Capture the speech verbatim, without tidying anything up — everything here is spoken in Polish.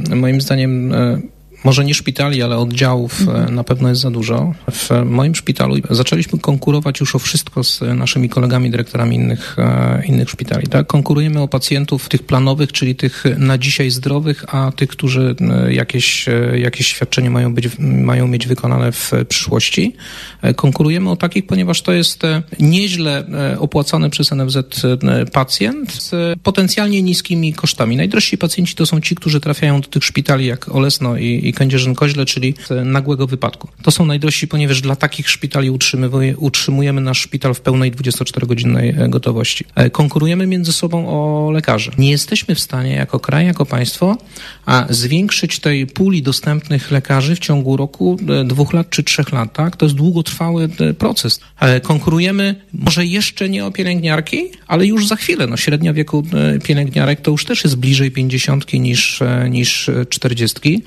moim zdaniem może nie szpitali, ale oddziałów mhm. na pewno jest za dużo. W moim szpitalu zaczęliśmy konkurować już o wszystko z naszymi kolegami, dyrektorami innych, innych szpitali. Tak? Konkurujemy o pacjentów tych planowych, czyli tych na dzisiaj zdrowych, a tych, którzy jakieś, jakieś świadczenie mają być, mają mieć wykonane w przyszłości. Konkurujemy o takich, ponieważ to jest nieźle opłacany przez N F Z pacjent z potencjalnie niskimi kosztami. Najdrożsi pacjenci to są ci, którzy trafiają do tych szpitali jak Olesno i i Kędzierzyn-Koźle, czyli z nagłego wypadku. To są najdrożsi, ponieważ dla takich szpitali utrzymujemy nasz szpital w pełnej dwudziestoczterogodzinnej gotowości. Konkurujemy między sobą o lekarzy. Nie jesteśmy w stanie jako kraj, jako państwo, a zwiększyć tej puli dostępnych lekarzy w ciągu roku, dwóch lat czy trzech lat. Tak? To jest długotrwały proces. Konkurujemy może jeszcze nie o pielęgniarki, ale już za chwilę. No, średnia wieku pielęgniarek to już też jest bliżej pięćdziesiątki niż, niż czterdziestki.